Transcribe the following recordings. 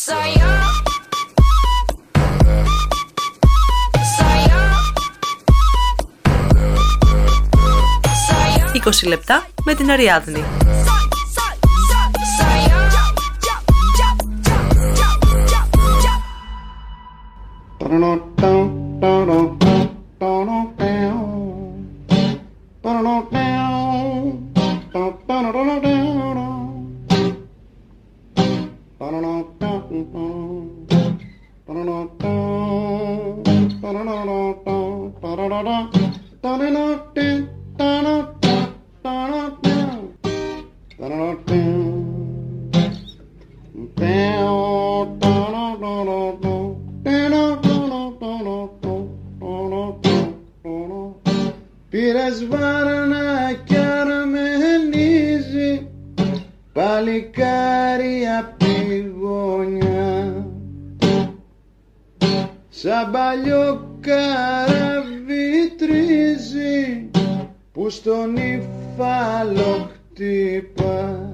«20 λεπτά με την Αριάδνη». Πήρες βάρνα κι αρμενίζει παλικάρι απ' τη γωνιά, σαν παλιό καράβι τρίζει που στον υφάλο χτύπα.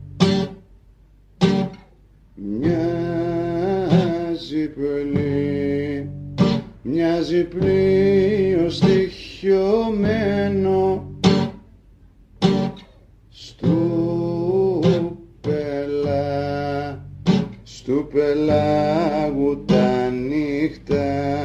Μοιάζει πλοίο στοιχειωμένο στου πελάγου τα νύχτα.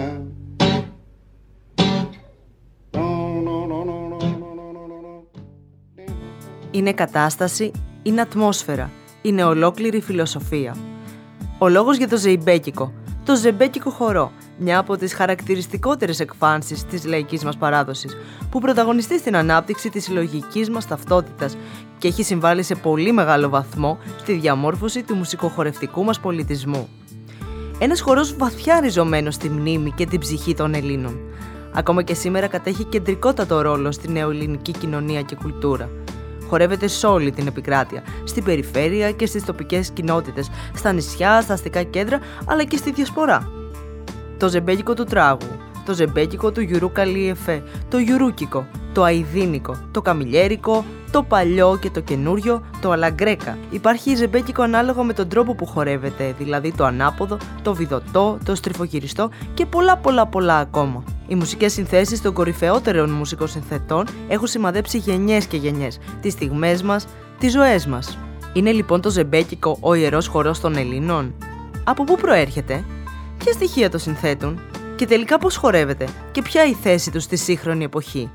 Είναι κατάσταση, είναι ατμόσφαιρα, είναι ολόκληρη φιλοσοφία. Ο λόγος για το ζεϊμπέκικο, το ζεμπέκικο χορό, μια από τις χαρακτηριστικότερες εκφάνσεις της λαϊκής μας παράδοσης, που πρωταγωνιστεί στην ανάπτυξη της συλλογικής μας ταυτότητας και έχει συμβάλει σε πολύ μεγάλο βαθμό στη διαμόρφωση του μουσικοχορευτικού μας πολιτισμού. Ένας χορός βαθιά ριζωμένος στη μνήμη και την ψυχή των Ελλήνων. Ακόμα και σήμερα κατέχει κεντρικότατο ρόλο στη νεοελληνική κοινωνία και κουλτούρα. Χορεύεται σε όλη την επικράτεια, στην περιφέρεια και στις τοπικές κοινότητες, στα νησιά, στα αστικά κέντρα, αλλά και στη διασπορά. Το ζεμπέκικο του τράγου, το ζεμπέκικο του γιουρού καλίεφε, το γιουρούκικο, το αηδίνικο, το καμιλιέρικο, το παλιό και το καινούριο, το αλαγκρέκα. Υπάρχει ζεμπέκικο ανάλογα με τον τρόπο που χορεύεται, δηλαδή το ανάποδο, το βιδωτό, το στριφογυριστό και πολλά ακόμα. Οι μουσικές συνθέσεις των κορυφαιότερων μουσικοσυνθετών έχουν σημαδέψει γενιές και γενιές, τις στιγμές μας, τις ζωές μας. Είναι λοιπόν το ζεμπέκικο ο ιερός χορός των Ελλήνων? Από πού προέρχεται? Ποια στοιχεία το συνθέτουν? Και τελικά πώς χορεύεται? Και ποια η θέση του στη σύγχρονη εποχή?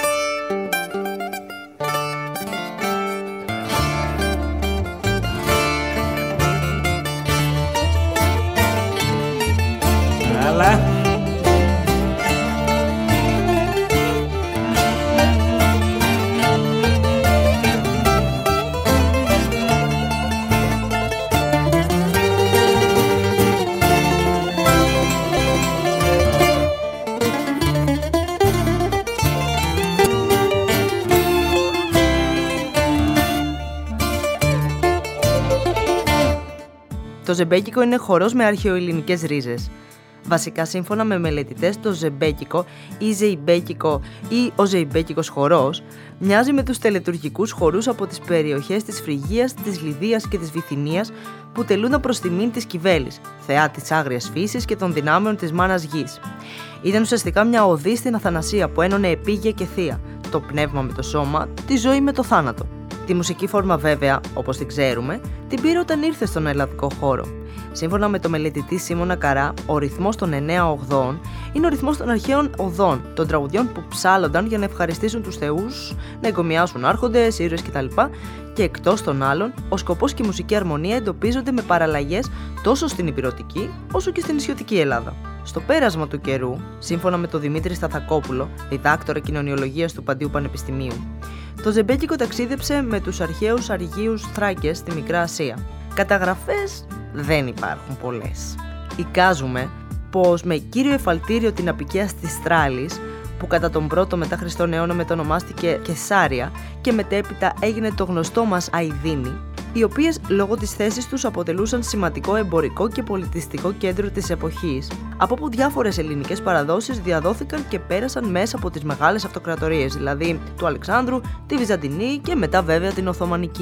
Το ζεμπέκικο είναι χορός με αρχαιοελληνικές ρίζες. Βασικά, σύμφωνα με μελετητές, το ζεμπέκικο ή ζεϊμπέκικο ή ο ζεϊμπέκικος χορός μοιάζει με τους τελετουργικούς χορούς από τις περιοχές της Φρυγίας, της Λιδίας και της Βυθινίας που τελούνταν προς τιμήν της Κιβέλης, θεά της άγριας φύσης και των δυνάμεων της μάνας γης. Ήταν ουσιαστικά μια οδή στην αθανασία που ένωνε επίγεια και θεία, το πνεύμα με το σώμα, τη ζωή με το θάνατο. Τη μουσική φόρμα βέβαια, όπως την ξέρουμε, την πήρε όταν ήρθε στον ελλαδικό χώρο. Σύμφωνα με το μελετητή Σίμωνα Καρά, ο ρυθμός των 9 ογδών είναι ο ρυθμός των αρχαίων οδών, των τραγουδιών που ψάλλονταν για να ευχαριστήσουν τους θεούς, να εγκομιάσουν άρχοντες, ήρωες κτλ. Και εκτός των άλλων, ο σκοπός και η μουσική αρμονία εντοπίζονται με παραλλαγές τόσο στην ηπειρωτική όσο και στην νησιωτική Ελλάδα. Στο πέρασμα του καιρού, σύμφωνα με τον Δημήτρη Σταθακόπουλο, διδάκτορα κοινωνιολογίας του Παντίου Πανεπιστημίου, το ζεμπέκικο ταξίδεψε με τους αρχαίους Αργίους Θράκες στη Μικρά Ασία. Καταγραφές δεν υπάρχουν πολλές. Εικάζουμε πως με κύριο εφαλτήριο την απικία της Στράλης, που κατά τον 1ο μετά Χριστόν αιώνα μετονομάστηκε Κεσάρια και μετέπειτα έγινε το γνωστό μας Αηδίνη, οι οποίες λόγω της θέσης τους αποτελούσαν σημαντικό εμπορικό και πολιτιστικό κέντρο της εποχής, από όπου διάφορες ελληνικές παραδόσεις διαδόθηκαν και πέρασαν μέσα από τις μεγάλες αυτοκρατορίες, δηλαδή του Αλεξάνδρου, τη Βυζαντινή και μετά βέβαια την Οθωμανική.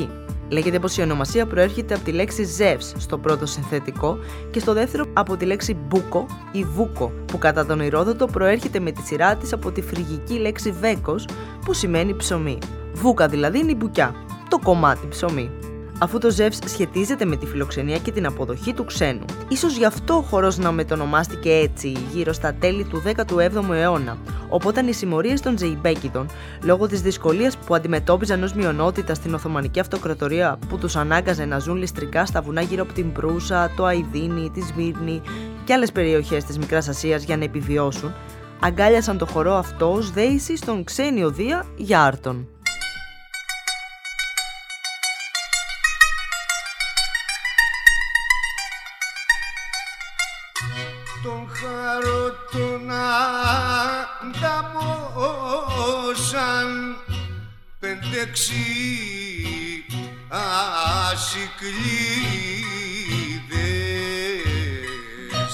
Λέγεται πως η ονομασία προέρχεται από τη λέξη Ζεύς στο πρώτο συνθετικό και στο δεύτερο από τη λέξη μπούκο ή βούκο, που κατά τον Ηρόδοτο προέρχεται με τη σειρά της από τη φρυγική λέξη βέκος, που σημαίνει ψωμί. Βούκα δηλαδή είναι η μπουκιά, το κομμάτι ψωμί. Αφού το Ζεύς σχετίζεται με τη φιλοξενία και την αποδοχή του ξένου. Ίσως γι' αυτό ο χορός να μετονομάστηκε έτσι γύρω στα τέλη του 17ου αιώνα, οπότε οι συμμορίες των Ζεϊμπέκηδων, λόγω της δυσκολίας που αντιμετώπιζαν ως μειονότητα στην Οθωμανική Αυτοκρατορία που τους ανάγκαζε να ζουν ληστρικά στα βουνά γύρω από την Προύσα, το Αϊδίνη, τη Σμύρνη και άλλες περιοχές της Μικράς Ασίας για να επιβιώσουν, αγκάλιασαν το χορό αυτό ως δέηση στον ξένιο Δία για άρτον. Τον χαρότον ανταμώσαν 5-6 ασυκλίδες.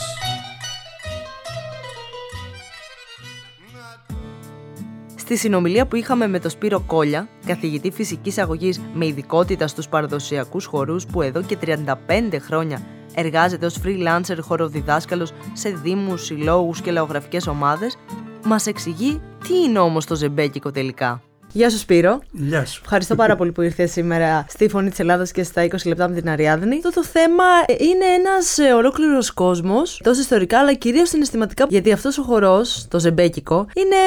Στη συνομιλία που είχαμε με τον Σπύρο Κόλια, καθηγητή φυσικής αγωγής με ειδικότητα στους παραδοσιακούς χορούς που εδώ και 35 χρόνια εργάζεται ως freelancer χοροδιδάσκαλος σε δήμους, συλλόγους και λαογραφικές ομάδες, μας εξηγεί τι είναι όμως το ζεμπέκικο τελικά. Γεια σου Σπύρο. Γεια σου. Ευχαριστώ πάρα πολύ που ήρθες σήμερα στη Φωνή της Ελλάδας και στα 20 λεπτά με την Αριάδνη. Αυτό το θέμα είναι ένας ολόκληρος κόσμος, τόσο ιστορικά αλλά κυρίως συναισθηματικά, γιατί αυτός ο χορός, το ζεμπέκικο, είναι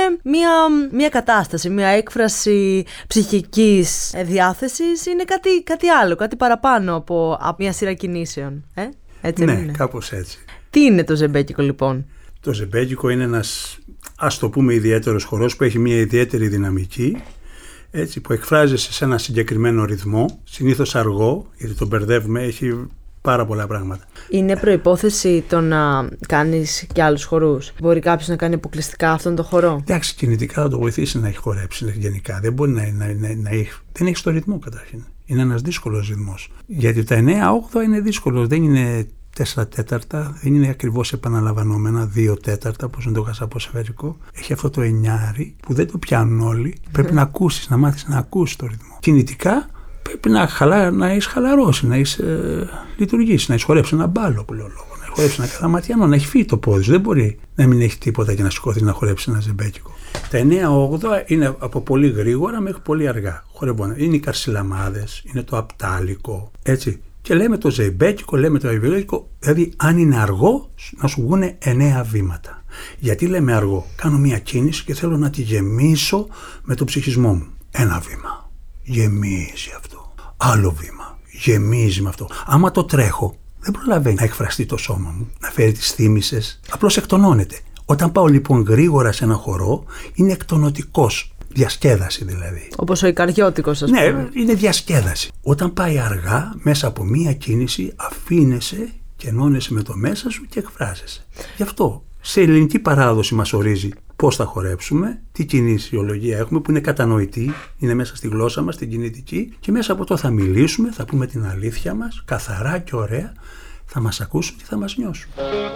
μια κατάσταση, μια έκφραση ψυχικής διάθεσης, είναι κάτι άλλο, κάτι παραπάνω από μια σειρά κινήσεων. Έτσι ναι, είναι. κάπως έτσι. Τι είναι το ζεμπέκικο λοιπόν? Το ζεμπέκικο είναι ένας, ας το πούμε, ιδιαίτερος χορός που έχει μια ιδιαίτερη δυναμική, έτσι, που εκφράζεσαι σε ένα συγκεκριμένο ρυθμό, συνήθως αργό, γιατί τον μπερδεύουμε, έχει πάρα πολλά πράγματα. Είναι προϋπόθεση το να κάνεις και άλλους χορούς? Μπορεί κάποιος να κάνει αποκλειστικά αυτόν τον χορό? Εντάξει, κινητικά θα το βοηθήσει να έχει χορέψει γενικά. Δεν μπορεί να έχει. Δεν έχει το ρυθμό καταρχήν. Είναι ένας δύσκολος ρυθμός. Γιατί τα 9-8 είναι δύσκολο. Δεν είναι 4/4, δεν είναι ακριβώς επαναλαμβανόμενα 2/4, όπως είναι το χασαποσφαιρικό. Έχει αυτό το 9 που δεν το πιάνουν όλοι. Πρέπει να ακούσεις, να μάθεις να ακούσεις το ρυθμό. Κινητικά πρέπει να έχεις χαλαρώσει, να έχεις λειτουργήσει, να έχεις χορέψει ένα μπάλο που λέω λόγο, να έχεις χορέψει ένα καλαματιανό, να έχει φύγει το πόδι σου. Δεν μπορεί να μην έχει τίποτα και να σηκώθεις να χορέψεις ένα ζεμπέκικο. Τα 9-8 είναι από πολύ γρήγορα μέχρι πολύ αργά. Είναι οι καρσιλαμάδες, είναι το απτάλικο, έτσι. Και λέμε το ζεμπέκικο, λέμε το αϊβελέκικο, δηλαδή αν είναι αργό να σου βγουν 9 βήματα. Γιατί λέμε αργό? Κάνω μια κίνηση και θέλω να τη γεμίσω με το ψυχισμό μου. Ένα βήμα. Γεμίζει αυτό. Άλλο βήμα. Γεμίζει με αυτό. Άμα το τρέχω, δεν προλαβαίνει να εκφραστεί το σώμα μου, να φέρει τις θύμησες. Απλώς εκτονώνεται. Όταν πάω λοιπόν γρήγορα σε ένα χορό, είναι εκτονωτικός. Διασκέδαση δηλαδή. Όπως ο Ικαριώτικος, ας πούμε. Ναι, είναι διασκέδαση. Όταν πάει αργά, μέσα από μία κίνηση, αφήνεσαι και ενώνεσαι με το μέσα σου και εκφράζεσαι. Γι' αυτό σε ελληνική παράδοση μας ορίζει πώς θα χορέψουμε, τι κινησιολογία έχουμε που είναι κατανοητή, είναι μέσα στη γλώσσα μας, την κινητική, και μέσα από το θα μιλήσουμε, θα πούμε την αλήθεια μας, καθαρά και ωραία, θα μας ακούσουν και θα μας νιώσουν.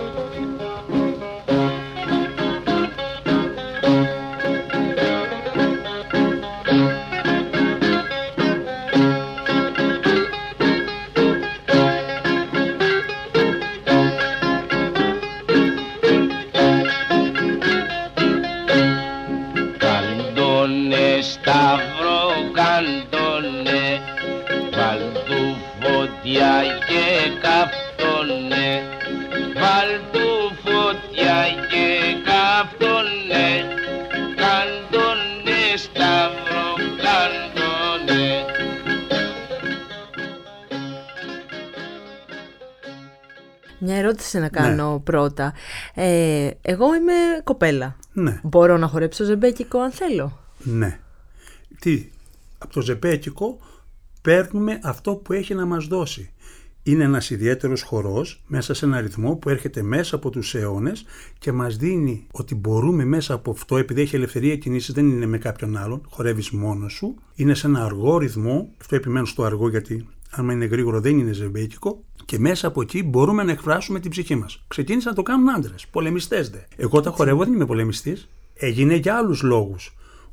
Μια ερώτηση να κάνω πρώτα. Εγώ είμαι κοπέλα. Ναι. Μπορώ να χορέψω ζεμπέκικο αν θέλω? Ναι. Από το ζεμπέκικο παίρνουμε αυτό που έχει να μας δώσει. Είναι ένας ιδιαίτερος χορός μέσα σε ένα ρυθμό που έρχεται μέσα από τους αιώνες και μας δίνει ότι μπορούμε μέσα από αυτό, επειδή έχει ελευθερία κινήσεις, δεν είναι με κάποιον άλλον, χορεύεις μόνος σου, είναι σε ένα αργό ρυθμό, αυτό επιμένω στο αργό γιατί άμα είναι γρήγορο δεν είναι ζεμπέκικο, και μέσα από εκεί μπορούμε να εκφράσουμε την ψυχή μας. Ξεκίνησαν να το κάνουν άντρες, πολεμιστές δε. Εγώ τα χορεύω, δεν είμαι πολεμιστής. Έγινε για άλλους λόγους.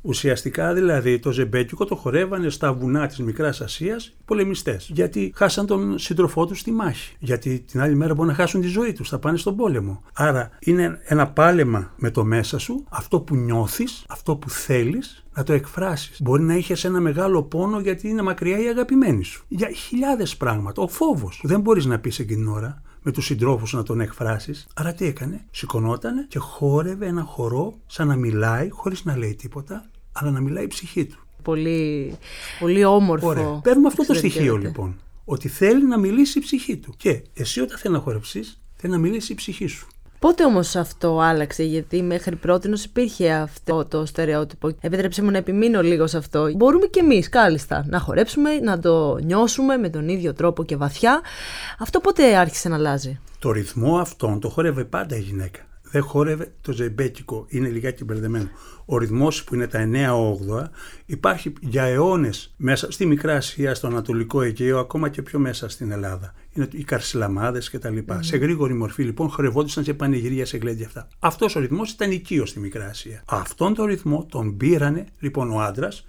Ουσιαστικά δηλαδή το ζεμπέκικο το χορεύανε στα βουνά της Μικράς Ασίας οι πολεμιστές. Γιατί χάσαν τον σύντροφό τους στη μάχη. Γιατί την άλλη μέρα μπορούν να χάσουν τη ζωή τους, θα πάνε στον πόλεμο. Άρα είναι ένα πάλεμα με το μέσα σου, αυτό που νιώθεις, αυτό που θέλεις να το εκφράσεις. Μπορεί να είχες ένα μεγάλο πόνο γιατί είναι μακριά η αγαπημένη σου. Για χιλιάδες πράγματα. Ο φόβος που δεν μπορείς να πεις εκείνη την ώρα με τους συντρόφους να τον εκφράσεις. Άρα τι έκανε? Σηκωνότανε και χόρευε ένα χορό σαν να μιλάει χωρίς να λέει τίποτα, αλλά να μιλάει η ψυχή του. Πολύ, πολύ όμορφο. Ωραία. Παίρνουμε αυτό το στοιχείο λοιπόν. Ότι θέλει να μιλήσει η ψυχή του. Και εσύ όταν θέλει να χορεψείς, θέλει να μιλήσει η ψυχή σου. Πότε όμως αυτό άλλαξε? Γιατί μέχρι πρότινος υπήρχε αυτό το στερεότυπο. Επιτρέψτε μου να επιμείνω λίγο σε αυτό. Μπορούμε κι εμείς κάλλιστα να χορέψουμε, να το νιώσουμε με τον ίδιο τρόπο και βαθιά. Αυτό πότε άρχισε να αλλάζει? Το ρυθμό αυτόν το χόρευε πάντα η γυναίκα. Δεν χόρευε το ζεμπέκικο, είναι λιγάκι μπερδεμένο. Ο ρυθμός που είναι τα 9/8 υπάρχει για αιώνες μέσα στη Μικρά Ασία, στο Ανατολικό Αιγαίο, ακόμα και πιο μέσα στην Ελλάδα. Είναι οι καρσιλαμάδες κτλ. Σε γρήγορη μορφή λοιπόν χορευόντουσαν σε πανηγυρία, σε γλέντια αυτά. Αυτός ο ρυθμός ήταν οικείος στη Μικρά Ασία. Αυτόν τον ρυθμό τον πήρανε λοιπόν ο άντρας,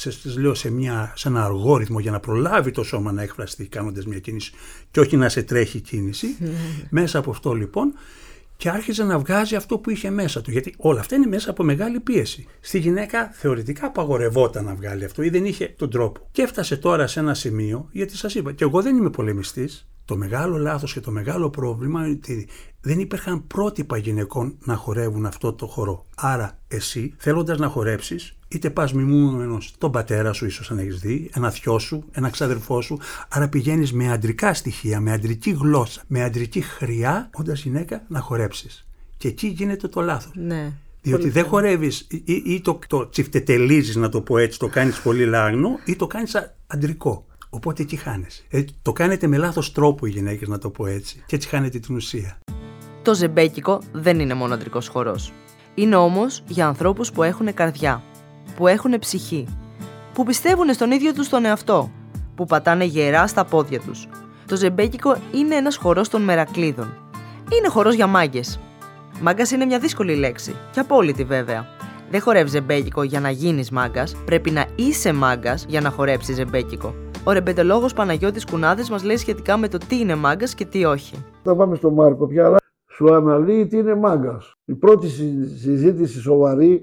σε ένα αργό ρυθμό για να προλάβει το σώμα να εκφραστεί κάνοντας μια κίνηση και όχι να σε τρέχει κίνηση. Μέσα από αυτό λοιπόν. Και άρχιζε να βγάζει αυτό που είχε μέσα του. Γιατί όλα αυτά είναι μέσα από μεγάλη πίεση. Στη γυναίκα θεωρητικά απαγορευόταν να βγάλει αυτό ή δεν είχε τον τρόπο. Και έφτασε τώρα σε ένα σημείο, γιατί σας είπα, και εγώ δεν είμαι πολεμιστής. Το μεγάλο λάθος και το μεγάλο πρόβλημα είναι ότι δεν υπήρχαν πρότυπα γυναικών να χορεύουν αυτό το χορό. Άρα εσύ θέλοντας να χορέψεις, είτε πας μιμούμενος τον πατέρα σου, ίσως αν έχεις δει, ένα θειό σου, ένα ξαδερφό σου, άρα πηγαίνεις με αντρικά στοιχεία, με αντρική γλώσσα, με αντρική χρειά, όντας γυναίκα να χορέψεις. Και εκεί γίνεται το λάθος. Ναι. Διότι δεν χορεύεις ή το τσιφτετελίζεις, να το πω έτσι, το κάνεις πολύ λάγνο ή το κάνεις αντρικό. Οπότε εκεί χάνεσαι. Το κάνετε με λάθος τρόπο οι γυναίκες, να το πω έτσι, και έτσι χάνετε την ουσία. Το ζεμπέκικο δεν είναι μόνο αντρικός χορός. Είναι όμως για ανθρώπους που έχουν καρδιά, που έχουν ψυχή, που πιστεύουν στον ίδιο τους τον εαυτό, που πατάνε γερά στα πόδια τους. Το ζεμπέκικο είναι ένας χορός των μερακλείδων. Είναι χορός για μάγκες. Μάγκας είναι μια δύσκολη λέξη, και απόλυτη βέβαια. Δεν χορεύεις ζεμπέκικο για να γίνεις μάγκας, πρέπει να είσαι μάγκας για να χορέψεις ζεμπέκικο. Ο ρεμπετολόγος Παναγιώτης Κουνάδης μας λέει σχετικά με το τι είναι μάγκας και τι όχι. Θα πάμε στον Μάρκο πια, αλλά σου αναλύει τι είναι μάγκας. Η πρώτη συζήτηση σοβαρή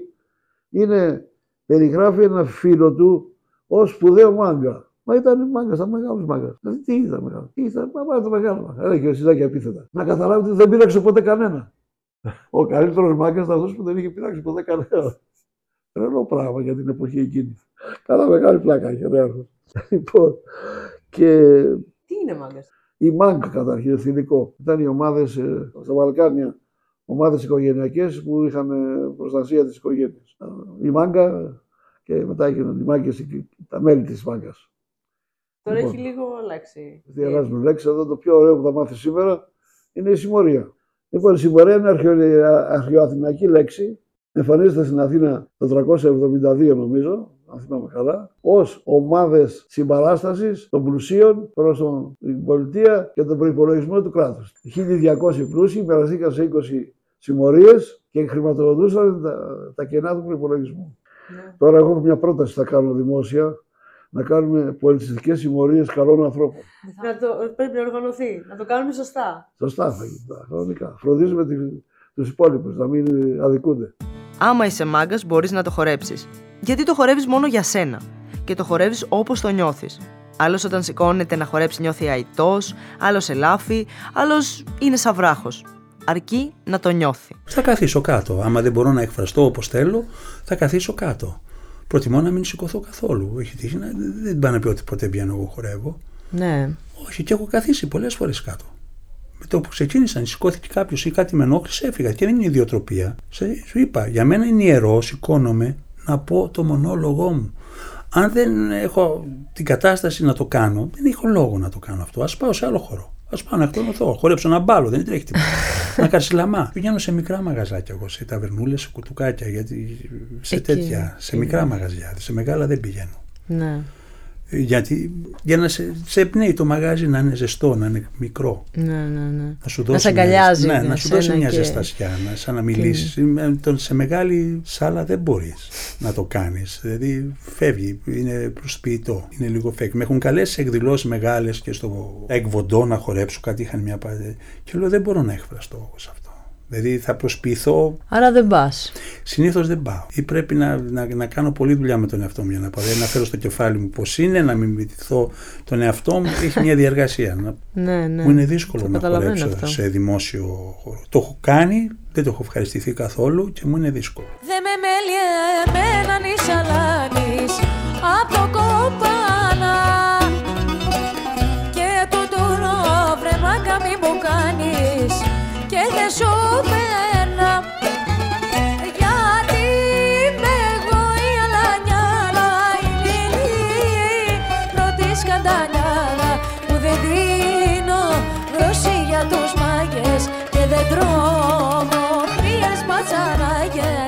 είναι, περιγράφει ένα φίλο του ως σπουδαίο μάγκα. Μα ήταν μάγκας, ήταν μεγάλος μάγκας. Δηλαδή τι ήταν μεγάλος? Τι ήταν, μα το μεγάλο μάγκα. Έλεγε ο Σιδάκη επίθετα. Να καταλάβετε ότι δεν πείραξε ποτέ κανένα. Ο καλύτερος μάγκας ήταν αυτός που δεν είχε πειράξει ποτέ κανένα. Τρελό πράγμα για την εποχή εκείνη. Καλά μεγάλη πλάκα είχε, ρε. Λοιπόν, και Τι είναι μάγκας? η μάγκα καταρχήν, εθνικό. Ήταν οι ομάδες στα Βαλκάνια, ομάδες οικογενειακές που είχαν προστασία της οικογένειας. Η μάγκα και μετά έγιναν οι μάγκες, τα μέλη της μάγκας. Τώρα Λοιπόν, έχει λίγο αλλάξει. τι αλλάζουν λέξεις, εδώ το πιο ωραίο που θα μάθει σήμερα είναι η συμμορία. Λοιπόν, η συμμορία είναι αρχαιοαθηναϊκή λέξη. Εμφανίζεται στην Αθήνα το 372 νομίζω, αν θυμάμαι καλά, ως ομάδες συμπαράστασης των πλουσίων προς την πολιτεία και τον προϋπολογισμό του κράτους. 1.200 πλούσιοι μοιραστήκαν σε 20 συμμορίες και χρηματοδοτούσαν τα κενά του προϋπολογισμού. Ναι. Τώρα εγώ έχω μια πρόταση θα κάνω δημόσια, να κάνουμε πολιτιστικές συμμορίες καλών ανθρώπων. Πρέπει να οργανωθεί, να το κάνουμε σωστά. Σωστά θα γίνει, χρονικά. Φροντίζουμε τους υπόλοιπους να μην αδικούνται. Άμα είσαι μάγκας, μπορείς να το χορέψεις. Γιατί το χορεύεις μόνο για σένα και το χορεύεις όπως το νιώθεις. Άλλος όταν σηκώνεται να χορέψει νιώθει αητός, άλλος ελάφι, άλλος είναι σαν βράχος. Αρκεί να το νιώθει. Θα καθίσω κάτω. Άμα δεν μπορώ να εκφραστώ όπως θέλω, θα καθίσω κάτω. Προτιμώ να μην σηκωθώ καθόλου. Έχει τύχει δεν πάνε να πει ότι ποτέ βγαίνω εγώ χορεύω. Ναι. Όχι, και έχω καθίσει πολλές φορές κάτω. Με το που ξεκίνησαν, σηκώθηκε κάποιος ή κάτι με ενόχλησε, έφυγα. Και δεν είναι ιδιοτροπία. Σου είπα, για μένα είναι ιερό, σηκώνομαι να πω το μονόλογό μου. Αν δεν έχω την κατάσταση να το κάνω, δεν έχω λόγο να το κάνω αυτό. Ας πάω σε άλλο χώρο. Ας πάω να εκτονωθώ. Χορέψω ένα μπάλο, δεν τρέχει τίποτα. Να καρσιλαμά. Πηγαίνω σε μικρά μαγαζάκια εγώ, σε ταβερνούλες, σε κουτουκάκια, γιατί σε τέτοια, σε μικρά μαγαζιά. Σε μεγάλα δεν πηγαίνω. Ναι. Γιατί για να σε εμπνέει το μαγάζι να είναι ζεστό, να είναι μικρό. Ναι. Να σου δώσει σε αγκαλιάζει. να σου δώσει μια ζεστασιά, σαν να μιλήσεις. Σε μεγάλη σάλα δεν μπορείς να το κάνεις. Δηλαδή φεύγει, είναι προσποιητό, είναι λίγο fake. Με έχουν καλέσει σε εκδηλώσεις μεγάλες και στο Εκβοντό να χορέψω, κάτι είχαν μια πάντα. Και λέω δεν μπορώ να εκφραστώ σε αυτό. Δηλαδή θα προσποιηθώ. Άρα δεν πας. Συνήθως δεν πάω. Ή πρέπει να κάνω πολλή δουλειά με τον εαυτό μου για να πάω. Να φέρω στο κεφάλι μου πώς είναι, να μιμηθώ τον εαυτό μου. Έχει μια διαργασία. Ναι. Μου είναι δύσκολο να χορέψω σε δημόσιο χώρο. Το έχω κάνει, δεν το έχω ευχαριστηθεί καθόλου και μου είναι δύσκολο. Δε με μέλει εμένα νησαλάνης από κοπάνα και το τούρο βρεμάκα μη μου κάνεις και δεν σου πένα γιατί είμαι εγώ η αλανιάρα η λίλη πρώτη σκαντανιάρα που δεν δίνω γρόση για τους μάγες και δεν τρώμω χρειές πατσαράγες.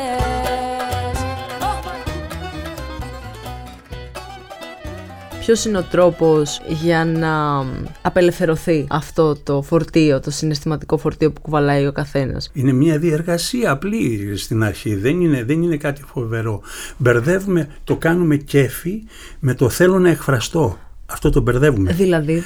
Ποιος είναι ο τρόπος για να απελευθερωθεί αυτό το φορτίο, το συναισθηματικό φορτίο που κουβαλάει ο καθένας? Είναι μια διεργασία απλή στην αρχή, δεν είναι κάτι φοβερό. Μπερδεύουμε, το κάνουμε κέφι με το θέλω να εκφραστώ. Αυτό το μπερδεύουμε. Δηλαδή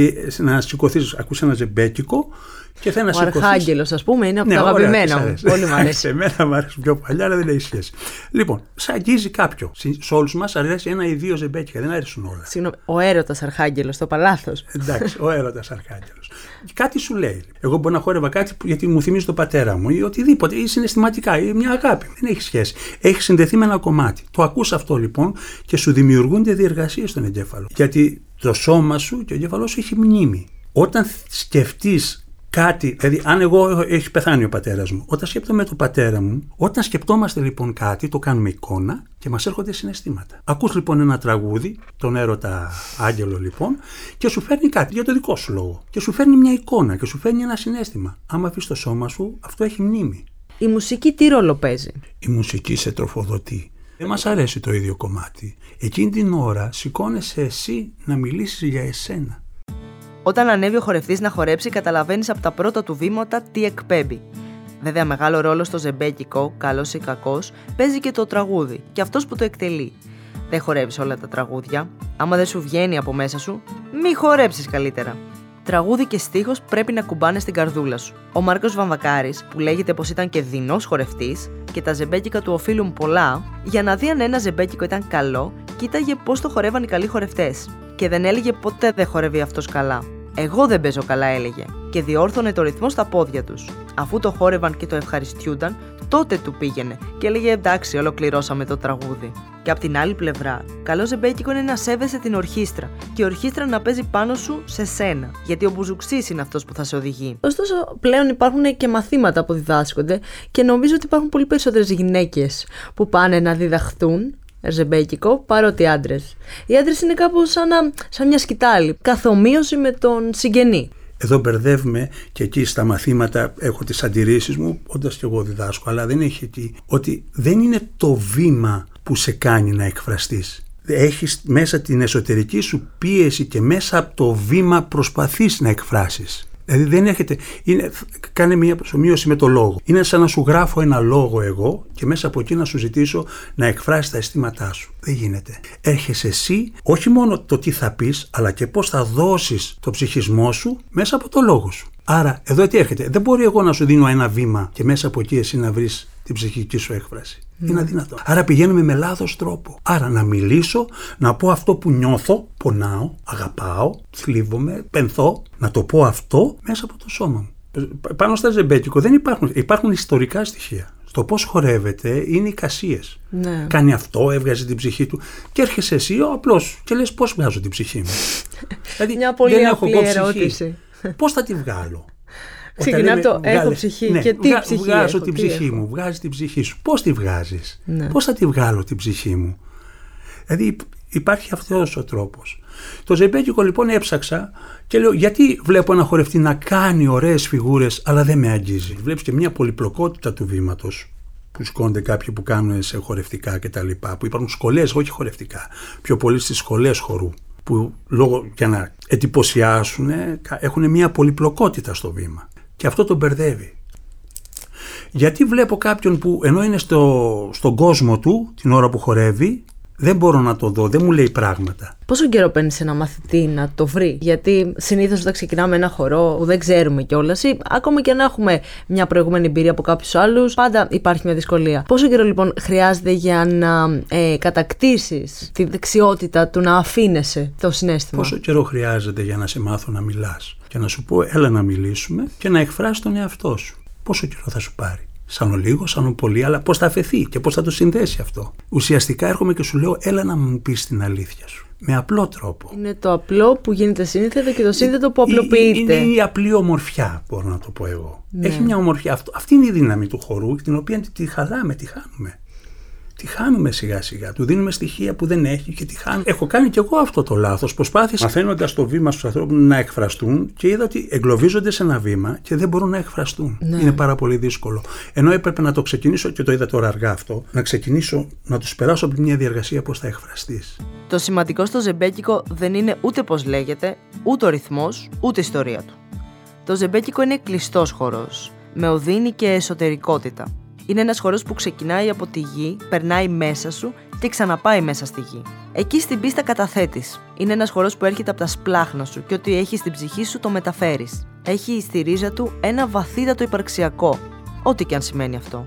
να σηκωθείς, ακούς ένα ζεμπέκικο και θέλει να σηκωθείς. Ο Αρχάγγελος, ας πούμε, είναι από τα αγαπημένα μου. Πολύ μου αρέσει. Σε μένα μου αρέσει πιο παλιά, αλλά δεν έχει σχέση. Λοιπόν, σε αγγίζει κάποιο. Σε όλους μας αρέσει ένα ή δύο ζεμπέκικα, δεν αρέσουν όλα. Συγγνώμη, ο έρωτας Αρχάγγελος, το παλάθος. Εντάξει, ο έρωτας Αρχάγγελος. Κάτι σου λέει. Εγώ μπορώ να χόρευα κάτι γιατί μου θυμίζει τον πατέρα μου ή οτιδήποτε, ή συναισθηματικά, ή μια αγάπη. Δεν έχει σχέση. Έχει συνδεθεί με ένα κομμάτι. Το ακούς αυτό λοιπόν και σου δημιουργούνται διεργασίες στον εγκέφαλο. Γιατί το σώμα σου και ο εγκέφαλός σου έχει μνήμη. Όταν σκεφτείς κάτι, δηλαδή αν έχει πεθάνει ο πατέρας μου, όταν σκέπτομαι τον πατέρα μου, όταν σκεπτόμαστε λοιπόν κάτι, το κάνουμε εικόνα και μας έρχονται συναισθήματα. Ακούς λοιπόν ένα τραγούδι, τον έρωτα Άγγελο λοιπόν, και σου φέρνει κάτι για το δικό σου λόγο. Και σου φέρνει μια εικόνα και σου φέρνει ένα συναίσθημα. Άμα αφήσεις το σώμα σου, αυτό έχει μνήμη. Η μουσική τι ρόλο παίζει? Η μουσική σε τροφοδοτεί. Δεν μας αρέσει το ίδιο κομμάτι. Εκείνη την ώρα σηκώνεσαι εσύ να μιλήσεις για εσένα. Όταν ανέβει ο χορευτής να χορέψει, καταλαβαίνεις από τα πρώτα του βήματα τι εκπέμπει. Βέβαια, μεγάλο ρόλο στο ζεμπέκικο, καλός ή κακός, παίζει και το τραγούδι και αυτός που το εκτελεί. Δεν χορεύεις όλα τα τραγούδια. Άμα δεν σου βγαίνει από μέσα σου, μη χορέψεις καλύτερα. Τραγούδι και στίχος πρέπει να κουμπάνε στην καρδούλα σου. Ο Μάρκος Βαμβακάρης, που λέγεται πως ήταν και δεινός χορευτής και τα ζεμπέκικα του οφείλουν πολλά, για να δει αν ένα ζεμπέκικο ήταν καλό, κοίταγε πώς το χορεύαν οι καλοί χορευτές. Και δεν έλεγε ποτέ δεν χορεύει αυτός καλά. Εγώ δεν παίζω καλά, έλεγε, και διόρθωνε το ρυθμό στα πόδια τους. Αφού το χόρευαν και το ευχαριστιούνταν, τότε του πήγαινε και έλεγε εντάξει, ολοκληρώσαμε το τραγούδι. Και απ' την άλλη πλευρά, καλό ζεμπέκικο είναι να σέβεσαι την ορχήστρα και η ορχήστρα να παίζει πάνω σου σε σένα, γιατί ο μπουζουξής είναι αυτός που θα σε οδηγεί. Ωστόσο, πλέον υπάρχουν και μαθήματα που διδάσκονται και νομίζω ότι υπάρχουν πολύ περισσότερες γυναίκες που πάνε να διδαχθούν ζεμπέκικο παρότι άντρες. Οι άντρες είναι κάπως σαν μια σκητάλη, καθομοίωση με τον συγγενή. Εδώ μπερδεύουμε και εκεί στα μαθήματα έχω τις αντιρρήσεις μου, όντας και εγώ διδάσκω, αλλά δεν έχει εκεί ότι δεν είναι το βήμα που σε κάνει να εκφραστείς. Έχεις μέσα την εσωτερική σου πίεση και μέσα από το βήμα προσπαθείς να εκφράσεις. Δηλαδή δεν έρχεται, κάνε μια προσομοίωση με το λόγο. Είναι σαν να σου γράφω ένα λόγο εγώ και μέσα από εκεί να σου ζητήσω να εκφράσεις τα αισθήματά σου. Δεν γίνεται. Έρχεσαι εσύ, όχι μόνο το τι θα πεις, αλλά και πώς θα δώσεις το ψυχισμό σου μέσα από το λόγο σου. Άρα εδώ τι έρχεται. Δεν μπορεί εγώ να σου δίνω ένα βήμα και μέσα από εκεί εσύ να βρεις την ψυχική σου έκφραση. Είναι αδύνατο. Άρα πηγαίνουμε με λάθος τρόπο. Άρα να μιλήσω, να πω αυτό που νιώθω, πονάω, αγαπάω, θλίβομαι, πενθώ, να το πω αυτό μέσα από το σώμα μου. Πάνω στα ζεμπέκικο δεν υπάρχουν ιστορικά στοιχεία. Στο πώς χορεύεται είναι εικασίες. Ναι. Κάνει αυτό, έβγαζε την ψυχή του και έρχεσαι εσύ απλώς και λες πώς βγάζω την ψυχή μου. Δηλαδή, μια πολύ απλή ερώτηση. Πώς θα τη βγάλω? Ξεκινά από το έχω ψυχή και τι ψυχή βγάζω έχω, την ψυχή μου, βγάζεις την ψυχή σου. Πώς τη βγάζεις? Ναι. Πώς θα τη βγάλω την ψυχή μου? Δηλαδή υπάρχει αυτός ο τρόπος. Το ζεμπέκικο λοιπόν έψαξα και λέω γιατί βλέπω ένα χορευτή να κάνει ωραίες φιγούρες αλλά δεν με αγγίζει. Βλέπεις και μια πολυπλοκότητα του βήματος. που σηκώνονται κάποιοι που κάνουν σε χορευτικά κτλ. Που υπάρχουν σχολές, όχι χορευτικά, πιο πολύ στις σχολές χορού. Που για να εντυπωσιάσουν έχουν μια πολυπλοκότητα στο βήμα. Και αυτό τον μπερδεύει. Γιατί βλέπω κάποιον που ενώ είναι στον κόσμο του την ώρα που χορεύει, δεν μπορώ να το δω, δεν μου λέει πράγματα. Πόσο καιρό παίρνει ένα μαθητή να το βρει? Γιατί συνήθως όταν ξεκινάμε ένα χορό που δεν ξέρουμε κιόλας, ή ακόμα και να έχουμε μια προηγούμενη εμπειρία από κάποιους άλλους, πάντα υπάρχει μια δυσκολία. Πόσο καιρό λοιπόν χρειάζεται για να κατακτήσεις τη δεξιότητα του να αφήνεσαι το συναίσθημα? Πόσο καιρό χρειάζεται για να σε μάθω να μιλάς και να σου πω έλα να μιλήσουμε και να εκφράσεις τον εαυτό σου? Πόσο καιρό θα σου πάρει? Σαν ο λίγο, σαν ο πολύ, αλλά πώς θα αφαιθεί και πώς θα το συνδέσει αυτό? Ουσιαστικά έρχομαι και σου λέω έλα να μου πεις την αλήθεια σου. Με απλό τρόπο. Είναι το απλό που γίνεται σύνθετο και το σύνθετο που απλοποιείται. Είναι η απλή ομορφιά, μπορώ να το πω εγώ. Ναι. Έχει μια ομορφιά. Αυτή είναι η δύναμη του χορού, την οποία τη χαλάμε, τη χάνουμε. Τη χάνουμε σιγά σιγά. Του δίνουμε στοιχεία που δεν έχει και τη χάνουμε. Έχω κάνει κι εγώ αυτό το λάθος. Προσπάθησα μαθαίνοντας το βήμα στους ανθρώπους να εκφραστούν και είδα ότι εγκλωβίζονται σε ένα βήμα και δεν μπορούν να εκφραστούν. Ναι. Είναι πάρα πολύ δύσκολο. Ενώ έπρεπε να το ξεκινήσω, και το είδα τώρα αργά αυτό, να ξεκινήσω να τους περάσω από μια διαργασία πώς θα εκφραστείς. Το σημαντικό στο ζεμπέκικο δεν είναι ούτε πώς λέγεται, ούτε ο ρυθμός, ούτε η ιστορία του. Το ζεμπέκικο είναι κλειστός χορός, με οδύνη και εσωτερικότητα. Είναι ένας χορός που ξεκινάει από τη γη, περνάει μέσα σου και ξαναπάει μέσα στη γη. Εκεί στην πίστα καταθέτεις. Είναι ένας χορός που έρχεται από τα σπλάχνα σου και ό,τι έχει στην ψυχή σου το μεταφέρεις. Έχει στη ρίζα του ένα βαθύτατο υπαρξιακό, ό,τι και αν σημαίνει αυτό.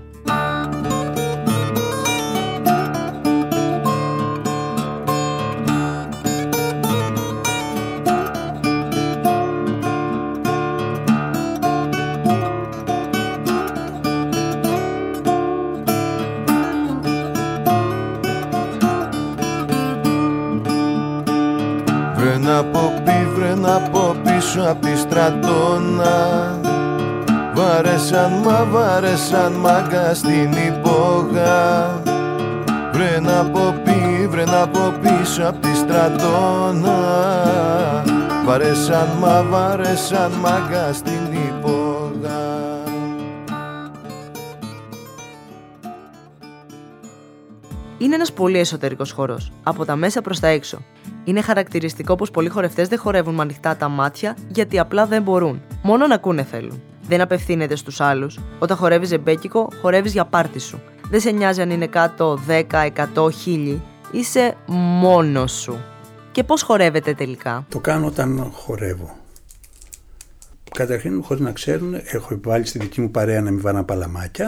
Βρεν από πίσω απ' τη στρατόνα, βάρεσαν μάγκα στην υπόγα. Βρεν από πίσω απ' τη στρατόνα, βάρεσαν μάγκα στην υπόγα. Είναι ένας πολύ εσωτερικός χορός, από τα μέσα προς τα έξω. Είναι χαρακτηριστικό πως πολλοί χορευτές δεν χορεύουν με ανοιχτά τα μάτια γιατί απλά δεν μπορούν. Μόνο να ακούνε θέλουν. Δεν απευθύνεται στους άλλους. Όταν χορεύεις ζεμπέκικο, χορεύεις για πάρτι σου. Δεν σε νοιάζει αν είναι κάτω 10, 100, 1000. Είσαι μόνος σου. Και πώς χορεύετε τελικά? Το κάνω όταν χορεύω. Καταρχήν, χωρίς να ξέρουν, έχω βάλει στη δική μου παρέα να μην βάνα παλαμάκια.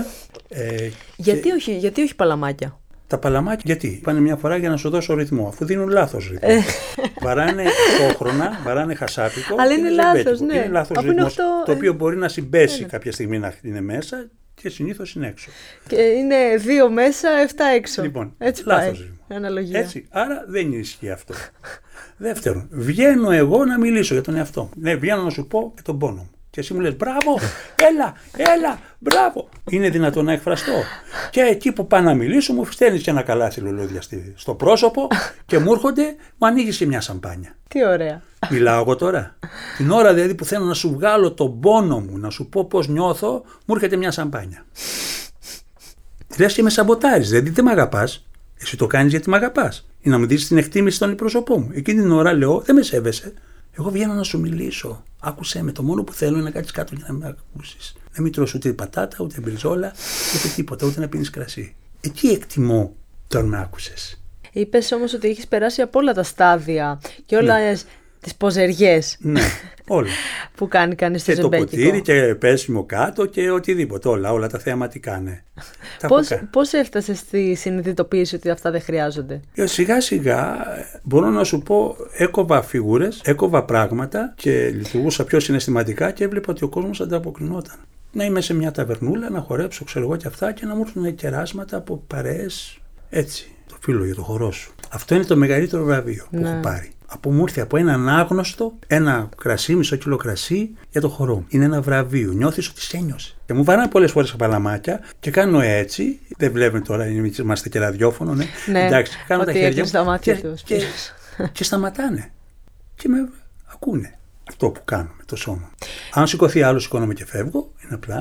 Γιατί όχι παλαμάκια? Τα παλαμάκια γιατί? Πάνε μια φορά για να σου δώσω ρυθμό, αφού δίνουν λάθος ρυθμό. Βαράνε τόχρονα, βαράνε χασάπικο. Αλλά είναι λάθος, ναι. Είναι λάθος ρυθμός, το οποίο μπορεί να συμπέσει κάποια στιγμή να είναι μέσα και συνήθως είναι έξω. Και είναι 2 μέσα, 7 έξω. Λοιπόν, έτσι λάθος ρυθμό. Αναλογία. Έτσι, άρα δεν ισχύει αυτό. Δεύτερον, βγαίνω εγώ να μιλήσω για τον εαυτό μου. Ναι, βγαίνω να σου πω και τον πόνο μου. Και εσύ μου λες μπράβο, έλα, μπράβο. Είναι δυνατόν να εκφραστώ? Και εκεί που πάω να μιλήσω μου στέλνεις και ένα καλάθι λουλούδια στο πρόσωπο και μου έρχονται, μου ανοίγεις και μια σαμπάνια. Τι ωραία. Μιλάω εγώ τώρα. Την ώρα δηλαδή που θέλω να σου βγάλω τον πόνο μου, να σου πω πώς νιώθω, μου έρχεται μια σαμπάνια. Λες και με σαμποτάρεις, δηλαδή δεν με αγαπάς. Εσύ το κάνεις γιατί με αγαπάς. Ή να μου δεις την εκτίμηση στον πρόσωπό μου. Εκείνη την ώρα λέω δεν με σέβεσαι. Εγώ βγαίνω να σου μιλήσω. Άκουσέ με. Το μόνο που θέλω είναι να κάτσεις κάτω για να με ακούσεις. Να μην τρως ούτε πατάτα, ούτε μπριζόλα, ούτε τίποτα, ούτε να πίνεις κρασί. Εκεί εκτιμώ το αν με άκουσες. Είπες όμως ότι έχεις περάσει από όλα τα στάδια και όλες τις ποζεριές. Ναι, όλα. Που κάνει κανείς στο ζεμπέκικο. Και το ποτήρι και πέσιμο κάτω και οτιδήποτε. Όλα τα θεαματικά, ναι. Πώς έφτασες στη συνειδητοποίηση ότι αυτά δεν χρειάζονται? Σιγά σιγά μπορώ να σου πω, έκοβα φιγούρες, έκοβα πράγματα και λειτουργούσα πιο συναισθηματικά και έβλεπα ότι ο κόσμος ανταποκρινόταν. Να είμαι σε μια ταβερνούλα, να χορέψω, ξέρω εγώ και αυτά, και να μου έρθουν κεράσματα από παρέες. Έτσι, το φίλο για το χορό σου. Αυτό είναι το μεγαλύτερο βραβείο που έχω πάρει. Μου ήρθε από έναν άγνωστο, ένα κρασί, μισό κιλό κρασί για το χορό. Είναι ένα βραβείο. Νιώθεις ότι σε ένιωσε. Και μου βαράνε πολλές φορές τα παλαμάκια και κάνω έτσι. Δεν βλέπουν τώρα, είμαστε και ραδιόφωνο, ναι. Εντάξει, κάνω τα χέρια μου. Και σταματάνε. Και με ακούνε αυτό που κάνω με το σώμα. Αν σηκωθεί άλλο, σηκώνομαι και φεύγω. Είναι απλά.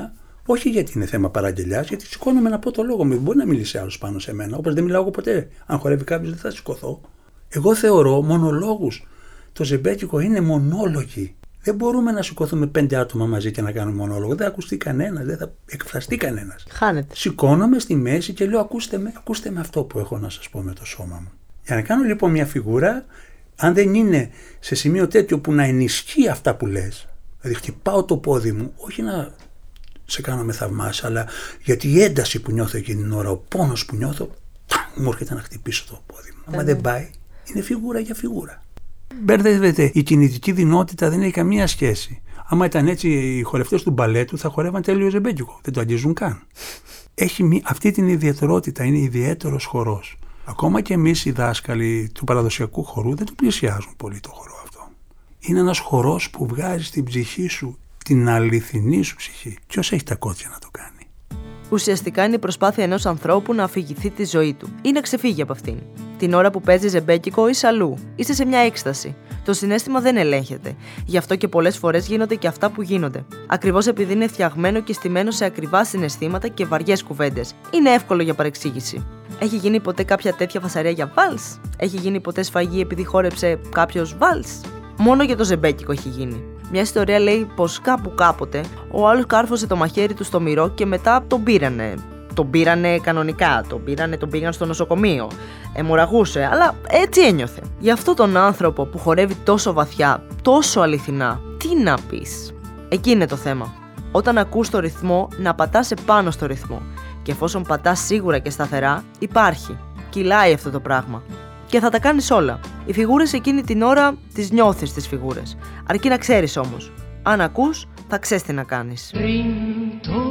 Όχι γιατί είναι θέμα παραγγελιάς, γιατί σηκώνομαι να πω το λόγο μου. Δεν μπορεί να μιλήσει άλλος πάνω σε μένα. Όπως δεν μιλάω εγώ ποτέ. Αν χορεύει κάποιος, δεν θα σηκωθώ. Εγώ θεωρώ μονολόγους. Το ζεμπέκικο είναι μονόλογοι. Δεν μπορούμε να σηκωθούμε 5 άτομα μαζί και να κάνουμε μονόλογο. Δεν θα ακουστεί κανένας, δεν θα εκφραστεί κανένας. Χάνεται. Σηκώνομαι στη μέση και λέω: ακούστε με αυτό που έχω να σας πω με το σώμα μου. Για να κάνω λοιπόν μια φιγούρα, αν δεν είναι σε σημείο τέτοιο που να ενισχύει αυτά που λες, δηλαδή χτυπάω το πόδι μου, όχι να σε κάνω με θαυμάσια, αλλά γιατί η ένταση που νιώθω εκείνη την ώρα, ο πόνος που νιώθω, μου έρχεται να χτυπήσω το πόδι μου. Άμα δεν πάει, είναι φιγούρα για φιγούρα. Μπερδεύεται. Η κινητική δυνότητα δεν έχει καμία σχέση. Άμα ήταν έτσι, οι χορευτές του μπαλέτου θα χορεύαν τέλειο ζεμπέκικο. Δεν το αγγίζουν καν. Έχει αυτή την ιδιαιτερότητα, είναι ιδιαίτερος χορός. Ακόμα και εμείς οι δάσκαλοι του παραδοσιακού χορού δεν το πλησιάζουν πολύ το χορό αυτό. Είναι ένας χορός που βγάζει στην ψυχή σου, την αληθινή σου ψυχή. Ποιος έχει τα κότσια να το κάνει? Ουσιαστικά είναι η προσπάθεια ενός ανθρώπου να αφηγηθεί τη ζωή του ή να ξεφύγει από αυτήν. Την ώρα που παίζει ζεμπέκικο είσαι αλλού, είσαι σε μια έκσταση. Το συναίσθημα δεν ελέγχεται. Γι' αυτό και πολλές φορές γίνονται και αυτά που γίνονται. Ακριβώς επειδή είναι φτιαγμένο και στημένο σε ακριβά συναισθήματα και βαριές κουβέντες. Είναι εύκολο για παρεξήγηση. Έχει γίνει ποτέ κάποια τέτοια φασαρία για βάλς? Έχει γίνει ποτέ σφαγή επειδή χόρεψε κάποιος βάλς? Μόνο για το ζεμπέκικο έχει γίνει. Μια ιστορία λέει πως κάπου κάποτε ο άλλος κάρφωσε το μαχαίρι του στο μυρό και μετά τον πήρανε. Τον πήρανε κανονικά, τον πήγαν στο νοσοκομείο. Αιμορραγούσε, αλλά έτσι ένιωθε. Για αυτόν τον άνθρωπο που χορεύει τόσο βαθιά, τόσο αληθινά, τι να πεις? Εκεί είναι το θέμα. Όταν ακούς το ρυθμό, να πατάς επάνω στο ρυθμό. Και εφόσον πατάς σίγουρα και σταθερά, υπάρχει. Κυλάει αυτό το πράγμα. Και θα τα κάνεις όλα. Οι φιγούρες εκείνη την ώρα τις νιώθεις τις φιγούρες. Αρκεί να ξέρεις όμως. Αν ακούς, θα ξέρεις τι να κάνεις. Πριν το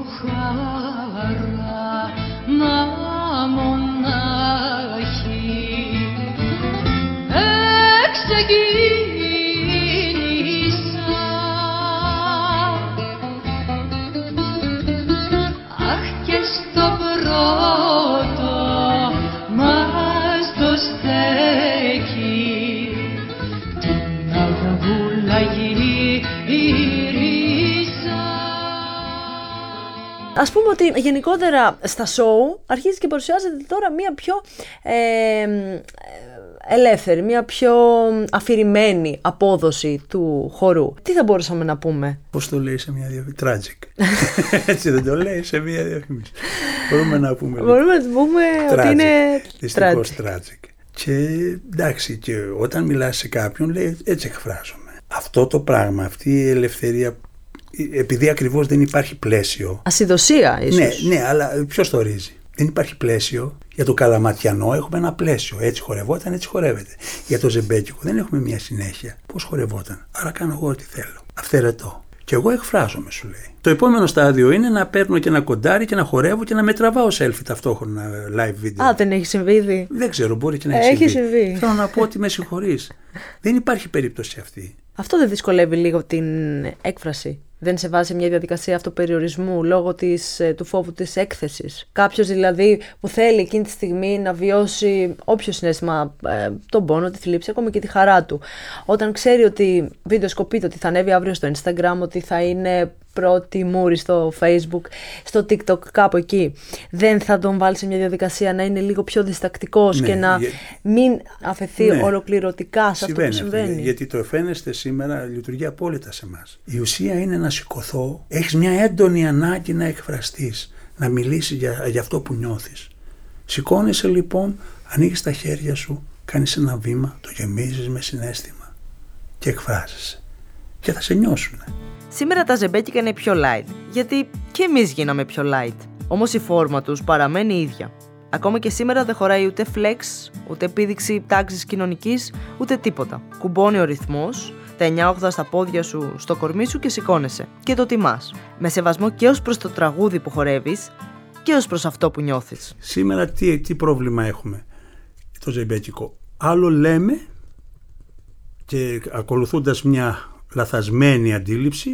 χαρά να μονάχει ξεκίνησα, αχ και στο πρώτο μας το στέκει την αυγούλα γύρισα. Ας πούμε ότι γενικότερα στα σοου αρχίζει και παρουσιάζεται τώρα μία πιο ελεύθερη, μία πιο αφηρημένη απόδοση του χορού. Τι θα μπορούσαμε να πούμε? Πώς το λέει σε μια διαφήμιση? Tragic. Έτσι δεν το λέει σε μια διαφήμιση? Μπορούμε να πούμε. Μπορούμε να πούμε ότι είναι δυστυχώς tragic. Και εντάξει, και όταν μιλάς σε κάποιον λέει έτσι εκφράζομαι. Αυτό το πράγμα, αυτή η ελευθερία, επειδή ακριβώς δεν υπάρχει πλαίσιο. Ασυδοσία ίσως. Ναι, αλλά ποιος το ορίζει? Δεν υπάρχει πλαίσιο. Για το καλαματιανό έχουμε ένα πλαίσιο. Έτσι χορευόταν, έτσι χορεύεται. Για το ζεμπέκικο δεν έχουμε μια συνέχεια. Πώς χορευόταν? Άρα κάνω εγώ ό,τι θέλω. Αυθαιρετό. Και εγώ εκφράζομαι, σου λέει. Το επόμενο στάδιο είναι να παίρνω και ένα κοντάρι και να χορεύω και να με τραβάω selfie ταυτόχρονα live video. Α, δεν έχει συμβεί ήδη? Δεν ξέρω, μπορεί και να έχει συμβεί. Θέλω να πω ότι με συγχωρείς. Δεν υπάρχει περίπτωση αυτή. Αυτό δεν δυσκολεύει λίγο την έκφραση? Δεν σε βάζει σε μια διαδικασία αυτοπεριορισμού λόγω του φόβου της έκθεσης? Κάποιος δηλαδή που θέλει εκείνη τη στιγμή να βιώσει όποιο συναίσθημα, τον πόνο, τη θλίψη, ακόμη και τη χαρά του, όταν ξέρει ότι βιντεοσκοπείται, ότι θα ανέβει αύριο στο Instagram, ότι θα είναι πρώτη μούρη στο Facebook, στο TikTok, κάπου εκεί, δεν θα τον βάλει σε μια διαδικασία να είναι λίγο πιο διστακτικός και να μην αφαιθεί ολοκληρωτικά σε αυτό που συμβαίνει? Γιατί το εφαίνεστε σήμερα λειτουργεί απόλυτα σε εμάς. Η ουσία είναι να σηκωθώ, έχεις μια έντονη ανάγκη να εκφραστείς, να μιλήσεις για αυτό που νιώθεις. Σηκώνεσαι λοιπόν, ανοίγεις τα χέρια σου, κάνεις ένα βήμα, το γεμίζεις με συναίσθημα και εκφράζεσαι και θα σε νιώσουν. Σήμερα τα ζεμπέκικα είναι πιο light, γιατί και εμείς γίναμε πιο light. Όμως η φόρμα τους παραμένει ίδια. Ακόμα και σήμερα δεν χωράει ούτε flex, ούτε επίδειξη τάξης κοινωνικής, ούτε τίποτα. Κουμπώνει ο ρυθμός, τα 9/8 στα πόδια σου, στο κορμί σου και σηκώνεσαι. Και το τιμάς. Με σεβασμό και ως προς το τραγούδι που χορεύεις και ως προς αυτό που νιώθεις. Σήμερα τι πρόβλημα έχουμε? Το ζεμπέκικο. Άλλο λέμε και ακολουθώντας μια λαθασμένη αντίληψη,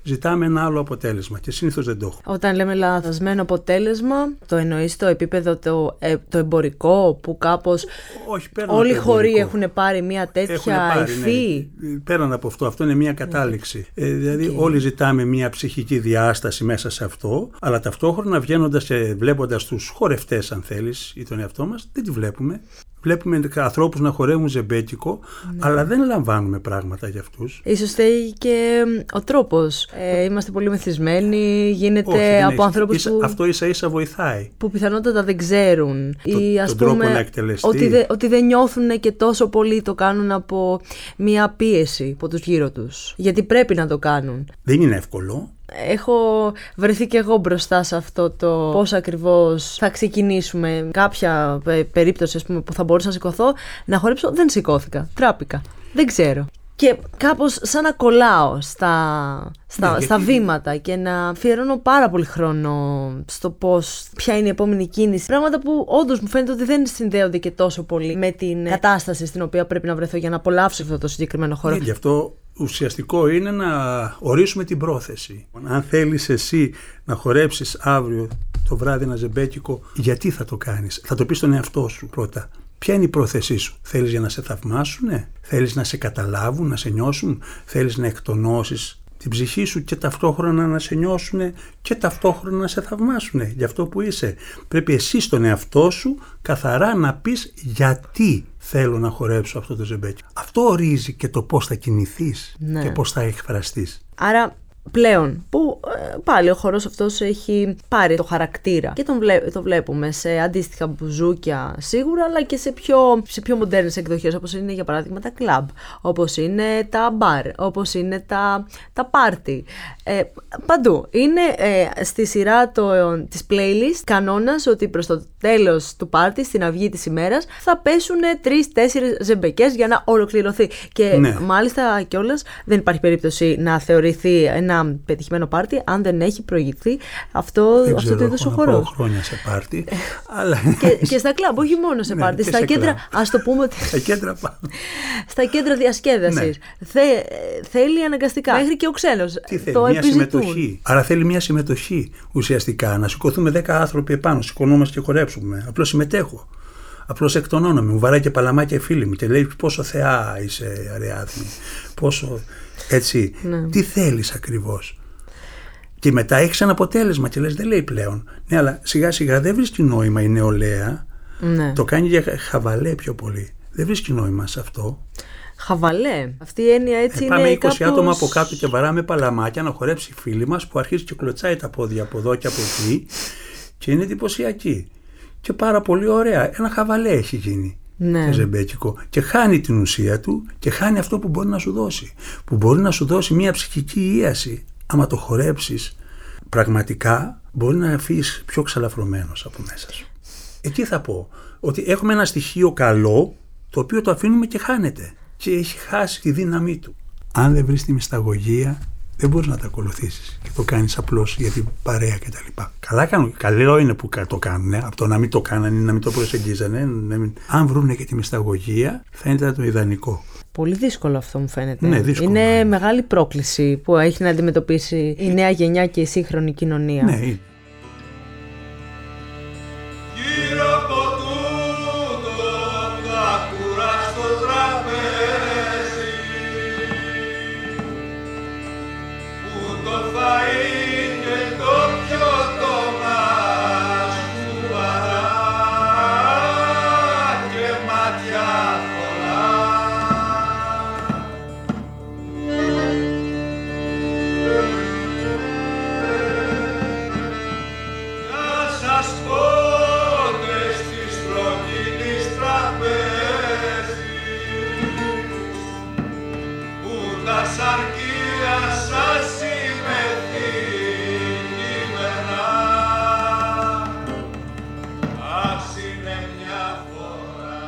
ζητάμε ένα άλλο αποτέλεσμα και συνήθως δεν το έχουμε. Όταν λέμε λαθασμένο αποτέλεσμα, το εννοείς στο επίπεδο το εμπορικό που κάπως όλοι οι χωροί έχουν πάρει μια τέτοια υφή? Ναι. Πέραν από αυτό είναι μια κατάληξη. Δηλαδή όλοι ζητάμε μια ψυχική διάσταση μέσα σε αυτό, αλλά ταυτόχρονα βγαίνοντας και βλέποντας τους χορευτές, αν θέλεις, ή τον εαυτό μας, δεν τη βλέπουμε. Βλέπουμε ανθρώπους να χορεύουν ζεμπέκικο, αλλά δεν λαμβάνουμε πράγματα για αυτούς. Ίσως θέλει και ο τρόπος. Είμαστε πολύ μεθυσμένοι, γίνεται από ανθρώπους που... Αυτό ίσα-ίσα βοηθάει. Που πιθανότατα δεν ξέρουν. Ή ας τον πούμε τρόπο να εκτελεστεί. ότι δεν νιώθουν και τόσο πολύ το κάνουν από μια πίεση από τους γύρω τους. Γιατί πρέπει να το κάνουν. Δεν είναι εύκολο. Έχω βρεθεί και εγώ μπροστά σε αυτό το πώς ακριβώς θα ξεκινήσουμε. Κάποια περίπτωση, ας πούμε, που θα μπορούσα να σηκωθώ, να χορέψω, δεν σηκώθηκα. Τράπηκα. Δεν ξέρω. Και κάπως σαν να κολλάω στα βήματα και να αφιερώνω πάρα πολύ χρόνο στο ποια είναι η επόμενη κίνηση. Πράγματα που όντως μου φαίνεται ότι δεν συνδέονται και τόσο πολύ με την κατάσταση στην οποία πρέπει να βρεθώ για να απολαύσω αυτό το συγκεκριμένο χώρο. Γι' αυτό ουσιαστικό είναι να ορίσουμε την πρόθεση. Αν θέλεις εσύ να χορέψεις αύριο το βράδυ ένα ζεμπέκικο, γιατί θα το κάνεις? Θα το πεις στον εαυτό σου πρώτα. Ποια είναι η πρόθεσή σου? Θέλεις για να σε θαυμάσουνε? Θέλεις να σε καταλάβουν, να σε νιώσουν? Θέλεις να εκτονώσεις την ψυχή σου και ταυτόχρονα να σε νιώσουνε και ταυτόχρονα να σε θαυμάσουνε για αυτό που είσαι? Πρέπει εσύ στον εαυτό σου καθαρά να πεις γιατί θέλω να χορέψω αυτό το ζεμπέκικο. Αυτό ορίζει και το πώς θα κινηθείς και πώς θα εκφραστείς. Άρα πλέον που πάλι ο χορός αυτός έχει πάρει το χαρακτήρα και το βλέπουμε σε αντίστοιχα μπουζούκια σίγουρα, αλλά και σε πιο μοντέρνες εκδοχές, όπως είναι για παράδειγμα τα κλαμπ, όπως είναι τα μπαρ, όπως είναι τα πάρτι. Παντού είναι στη σειρά της playlist κανόνας ότι προς το τέλος του πάρτι, στην αυγή της ημέρας, θα πέσουν 3-4 ζεμπεκές για να ολοκληρωθεί. Και μάλιστα κιόλας δεν υπάρχει περίπτωση να θεωρηθεί ένα πετυχημένο πάρτι αν δεν έχει προηγηθεί αυτό το είδος ο χορός. Έχω χρόνια σε πάρτι. Αλλά... και στα κλαμπ, όχι μόνο σε πάρτι. Στα κέντρα, ας το πούμε ότι... στα κέντρα διασκέδασης. Θέλει αναγκαστικά. Μέχρι και ο ξένος. Τι θέλει? Μια συμμετοχή. Άρα θέλει μια συμμετοχή ουσιαστικά. Να σηκωθούμε 10 άνθρωποι επάνω, σηκωνόμαστε και χορέψουμε. Απλώς συμμετέχω. Απλώς εκτονώνομαι. Μου βαράει και παλαμάκια φίλοι μου και λέει πόσο θεά είσαι, Αριάδνη. Πόσο. Έτσι, τι θέλεις ακριβώς? Και μετά έχεις ένα αποτέλεσμα και λες δεν λέει πλέον. Ναι, αλλά σιγά σιγά δεν βρίσκει νόημα η νεολαία. Το κάνει για χαβαλέ πιο πολύ. Δεν βρίσκει νόημα σε αυτό. Χαβαλέ. Αυτή η έννοια έτσι είναι. Πάμε 20 άτομα από κάτω και βαράμε παλαμάκια να χορέψει η φίλη μας που αρχίζει και κλωτσάει τα πόδια από εδώ και από εκεί και είναι εντυπωσιακή. Και πάρα πολύ ωραία. Ένα χαβαλέ έχει γίνει. Το ζεμπέκικο, και χάνει την ουσία του και χάνει αυτό που μπορεί να σου δώσει. Που μπορεί να σου δώσει μια ψυχική ίαση. Άμα το χορέψεις, πραγματικά μπορεί να φύγεις πιο ξαλαφρωμένος από μέσα σου. Εκεί θα πω ότι έχουμε ένα στοιχείο καλό, το οποίο το αφήνουμε και χάνεται. Και έχει χάσει τη δύναμή του. Αν δεν βρεις τη μυσταγωγία, δεν μπορείς να τα ακολουθήσεις και το κάνεις απλώς για την παρέα κτλ. Καλά κάνουν. Καλό είναι που το κάνουν. Από το να μην το κάνανε, να μην το προσεγγίζανε. Αν βρούνε και τη μυσταγωγία, θα ήταν το ιδανικό. Πολύ δύσκολο αυτό μου φαίνεται. Ναι, δύσκολο. Είναι μεγάλη πρόκληση που έχει να αντιμετωπίσει η νέα γενιά και η σύγχρονη κοινωνία. Ναι. Γύρω από τούτο τα κουρά στο τραπέζι που το φαΐ και το πιωτό μας κουβαρά και μάτια θολά. Να σας πω τες της προκίνης τραπέζης που τα σαρκία σας συμμετείχημενα ας είναι μια φορά.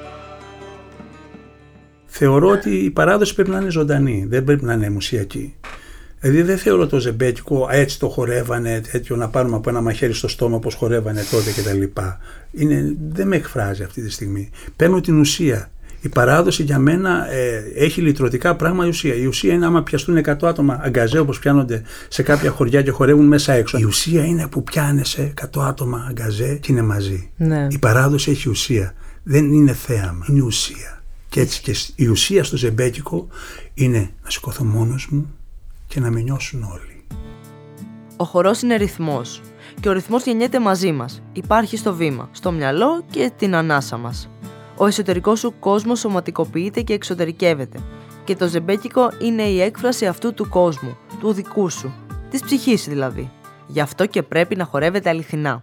Θεωρώ ότι η παράδοση πρέπει να είναι ζωντανή, δεν πρέπει να είναι μουσιακή. Δηλαδή δεν θεωρώ το ζεμπέκικο έτσι το χορεύανε, τέτοιο να πάρουμε από ένα μαχαίρι στο στόμα όπως χορεύανε τότε κτλ. Δεν με εκφράζει αυτή τη στιγμή. Παίρνω την ουσία. Η παράδοση για μένα έχει λυτρωτικά πράγμα η ουσία. Η ουσία είναι άμα πιαστούν 100 άτομα αγκαζέ, όπως πιάνονται σε κάποια χωριά και χορεύουν μέσα έξω. Η ουσία είναι που πιάνεσαι 100 άτομα αγκαζέ και είναι μαζί. Ναι. Η παράδοση έχει ουσία. Δεν είναι θέαμα, είναι ουσία. Και έτσι και η ουσία στο ζεμπέκικο είναι να σηκωθώ μόνος μου και να με νιώσουν όλοι. Ο χορός είναι ρυθμός και ο ρυθμός γεννιέται μαζί μας. Υπάρχει στο βήμα, στο μυαλό και την ανάσα μας. Ο εσωτερικός σου κόσμος σωματικοποιείται και εξωτερικεύεται. Και το ζεμπέκικο είναι η έκφραση αυτού του κόσμου, του δικού σου, της ψυχής δηλαδή. Γι' αυτό και πρέπει να χορεύετε αληθινά.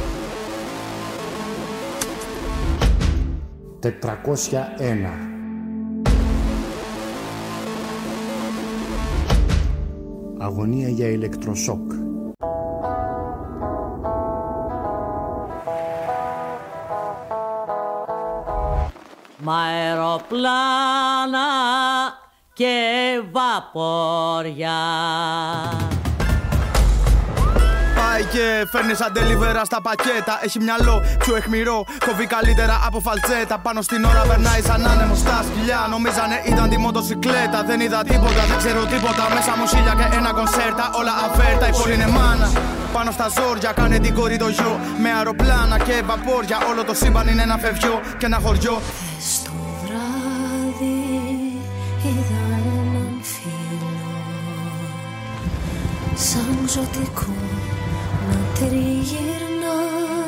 401. Αγωνία για ηλεκτροσόκ. Μ' αεροπλάνα και βαπόρια. Πάει και φέρνει σαν τελιβέρα στα πακέτα. Έχει μυαλό πιο αιχμηρό, κόβει καλύτερα από φαλτσέτα. Πάνω στην ώρα περνάει σαν άνεμο στα σκυλιά. Νομίζανε ήταν τη μοτοσυκλέτα. Δεν είδα τίποτα, δεν ξέρω τίποτα. Μέσα μου χίλια και ένα κονσέρτα. Όλα αφέρτα, η πόλη είναι μάνα. Πάνω στα ζόρια κάνε την κόρη το γιο. Με αεροπλάνα και βαπόρια. Όλο το σύμπαν είναι ένα φευγιό και ένα χωριό. Στο βράδυ είδα έναν φίλο σαν ζωτικό να τριγυρνά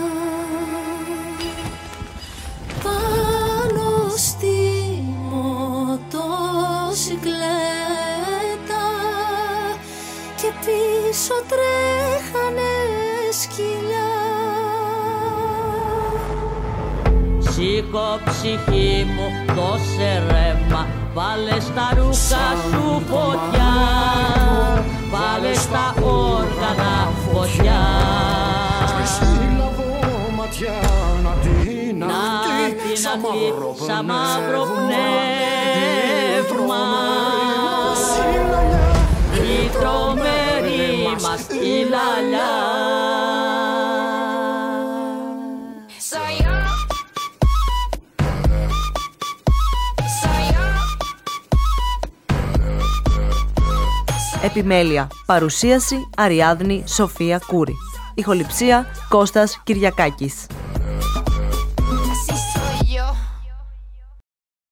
πάνω στη μοτοσυκλέτα και πίσω τρέχανε σκυλιά. Σήκω ψυχή μου, δώσε ρεύμα. Βάλε στα ρούχα σου φωτιά. Βάλε στα όργανα φωτιά. Σύλλαβο ματιά να την αχτεί σαν μαύρο πνεύμα. Η τρομερή μας η λαλιά. Επιμέλεια, παρουσίαση Αριάδνη Σοφία Κούρη. Ηχοληψία Κώστας Κυριακάκης.